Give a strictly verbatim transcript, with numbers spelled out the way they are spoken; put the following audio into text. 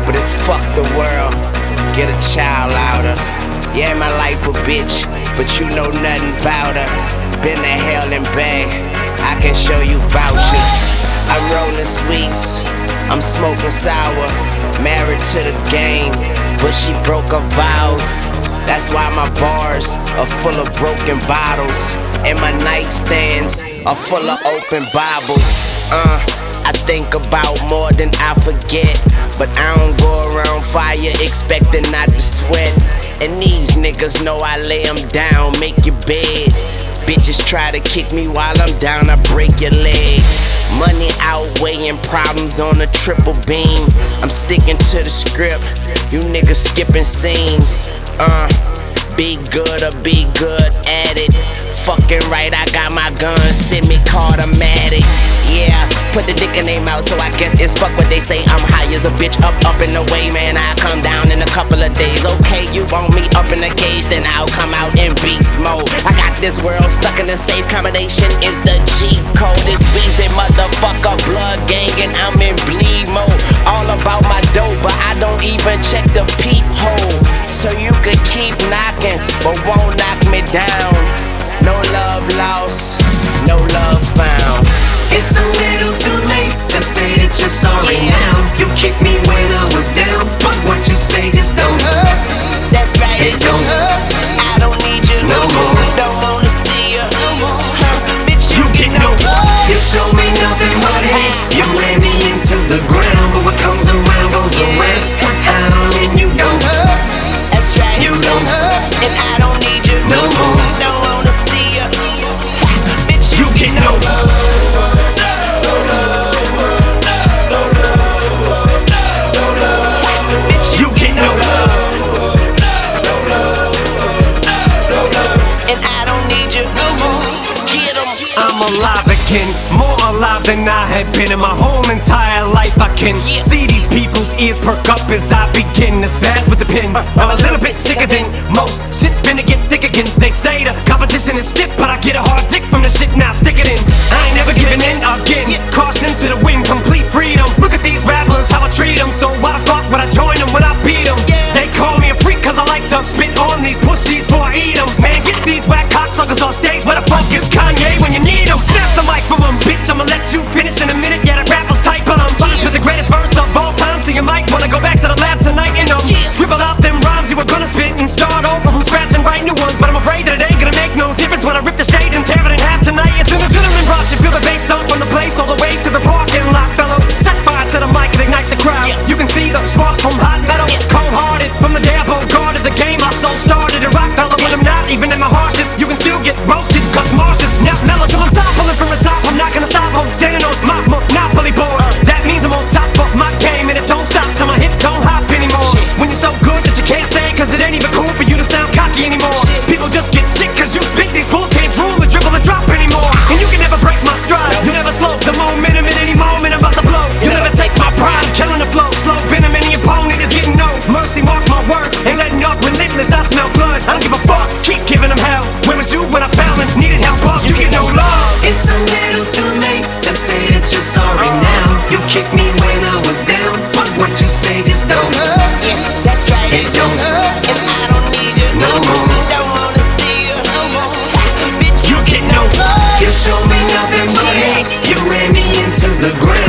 but it's fuck the world. Get a child louder. Yeah, my life a bitch, but you know nothing about her. Been to hell and back, I can show you vouchers. I'm rolling sweets, I'm smoking sour. Married to the game, but she broke her vows. That's why my bars are full of broken bottles, and my nightstands are full of open Bibles. Uh, I think about more than I forget, but I don't go around fire expecting not to sweat. And these niggas know I lay them down, make your bed. Bitches try to kick me while I'm down, I break your leg. Money outweighing problems on a triple beam. I'm sticking to the script, you niggas skipping scenes. Uh, be good or be good at it. Fucking right, I got my gun, semi-automatic. Yeah, put the dick in their mouth, so I guess it's fuck what they say. I'm high as a bitch, up, up and away, man. I come down in a couple of days. Okay, you want me up in the cage, then I'll come out in beast mode. I got this world stuck in a safe combination. Is the G code? It's Weezy, motherfucker, blood gang, and I'm in bleed mode. All about my dope, but I don't even check the peephole. So you could keep knocking, but won't knock me down. No love lost, no love found. It's a little too late to say that you're sorry yeah. now. You kicked me when I was down, but what you say just don't hurt. That's right, it, it don't hurt. I don't need you no more. Don't wanna see you no more. Huh, bitch, you, you get no love. You show me nothing but hate. You ran me into the ground, but what comes around goes yeah. around. How and you don't hurt. That's right, you don't hurt. And I don't need you no more. Don't wanna see you. Bitch, you, you get no love. I'm alive again, more alive than I have been in my whole entire life. I can yeah. see these people's ears perk up as I begin to spaz with the pen. I'm a little bit sicker than most. Shit's finna get thick again. They say the competition is stiff, but I get a hard dick from the shit. Now stick it in. I ain't never giving in again. Caution to the wind, complete freedom. Look at these rappers, how I treat them. So why the fuck would I join them when I beat them? They call me a freak cause I like to spit on these pussies before I eat them. Man, get these whack cocksuckers off stage. Where the fuck is Kanye when you need him? Snatch the mic from him, bitch, I'ma let you finish in a minute. Yeah, that rapper's tight, but I'm finished with the greatest verse of all time. So you might wanna go back to the lab tonight and um scribble out them rhymes you were gonna spit and start over from scratch and write new ones. But I'm afraid that it ain't gonna make no difference when I rip the stage and tear it in half tonight. It's an adrenaline rush, you feel the bass dump from the place all the way to the parking lot, fellow. Set fire to the mic and ignite the crowd. You can see the sparks from hot metal, cold-hearted from the day I guarded the game. I so started a rock fellow when I'm not even in my harshest. You can still get roasted cause Marsh's now mellow till I'm top, pulling from the top. I'm not gonna stop, I'm standing on my monopoly board. That means I'm on top of my game and it don't stop till my hip don't hop anymore. When you're so good that you can't say cause it ain't even cool for you to sound cocky anymore. People just get sick cause you spit, these fools can't drool or dribble or drop anymore. And you can never break my stride, you never slow the momentum in any moment I'm about to blow. You never take my pride, I'm killing the flow. Slow venom, any opponent is getting no mercy. Mark my words, ain't letting up, relentless, I smell blood. I don't give a fuck, keep giving them hell. Where was you when I found and needed help up? You get no love. It's a little too late to say that you're sorry now. You kicked me when I was down, but what you say just don't hurt. Yeah, that's right, it don't hurt. And I don't need you no more. Don't wanna see you no more. Bitch, you get no love. You show me nothing but hate. You ran me into the ground.